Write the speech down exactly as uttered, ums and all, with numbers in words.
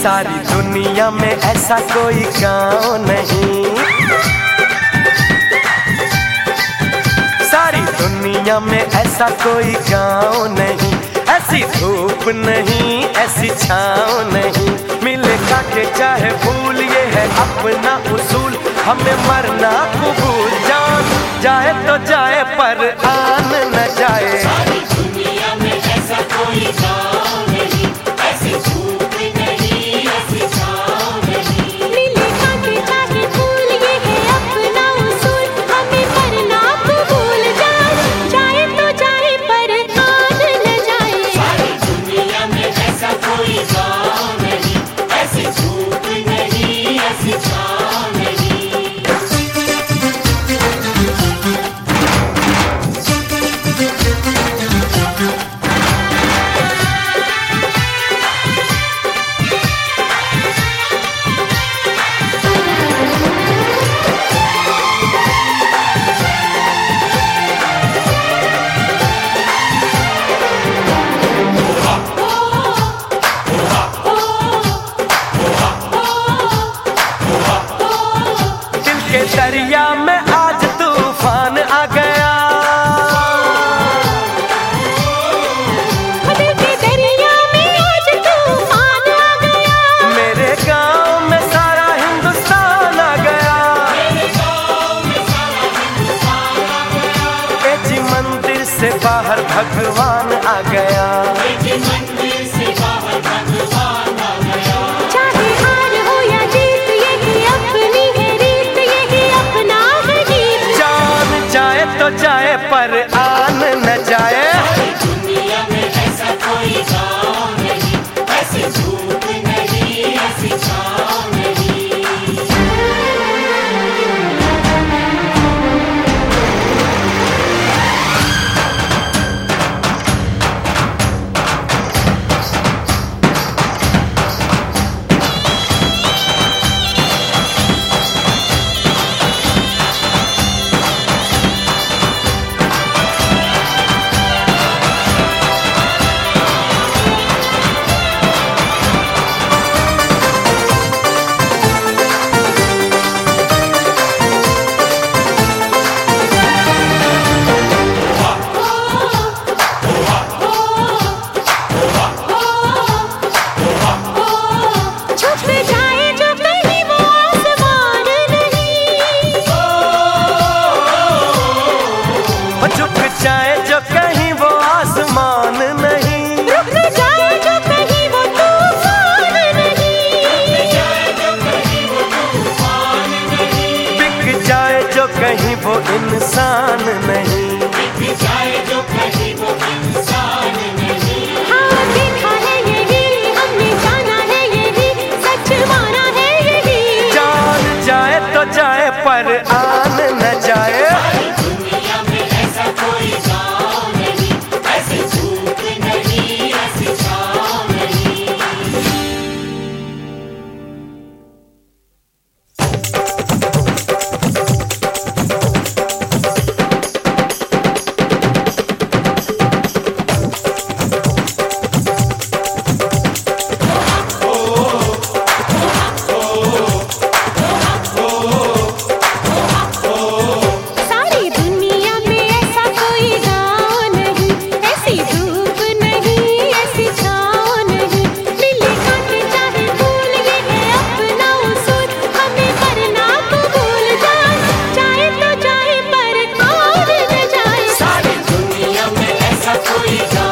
सारी दुनिया में ऐसा कोई गाँव नहीं, सारी दुनिया में ऐसा कोई गाँव नहीं, ऐसी धूप नहीं ऐसी छाँव नहीं, मिले खाके चाहे भूल ये है अपना उसूल, हमें मरना कबूल, जान जाए तो जाए पर आन न जाए। सारी दुनिया में ऐसा कोई गाँव नहीं, ऐसी धूप नहीं ऐसी छाँव नहीं, मिले खाके चाहे भूल ये है अपना उसूल, हमें मरना कबूल, जान जाए तो जाए पर आन न जाए। सारी दुनिया में ऐसा कोई गाँव नहीं, ऐसी धूप नहीं ऐसी छाँव नहीं। दरिया में आज तूफान आ गया, दिल के दरिया में आज तूफान आ गया, मेरे गांव में सारा हिंदुस्तान आ गया, मेरे गाँव में सारा हिंदुस्तान आ गया, ए जी मंदिर से बाहर भगवान आ गया, लेकिन मंदिर से बाहर भगवान आ गया। चाहे हार हो या जीत यही अपनी है रीत, यही अपना है गीत, जान जाए तो जाए पर आन न जाए। सारी दुनिया में ऐसा कोई गाँव नहीं, ऐसी धूप नहीं ऐसी छाँव नहीं। छुप जाए जो कहीं वो आसमान नहीं, वो झुक जाए जो कहीं वो आसमान नहीं, रुक जाए जो कहीं वो तूफान नहीं, बिक जाए जो कहीं वो इंसान नहीं, बिक जाए जो कहीं वो इंसान नहीं। हाँ देखा है यही हमने जाना है यही सच माना है यही, जान जाए तो जाए पर आन न जाए। सारी दुनिया में ऐसा कोई गाँव नहीं, ऐसी धूप नहीं ऐसी छाँव नहीं। सारी दुनिया में ऐसा कोई गाँव नहीं, ऐसी धूप नहीं ऐसी छाँव नहीं, मिले खाके चाहे भूल ये है अपना उसूल, हमें मरना कबूल, जान जाए तो जाए पर आन न जाए। सारी दुनिया में ऐसा कोई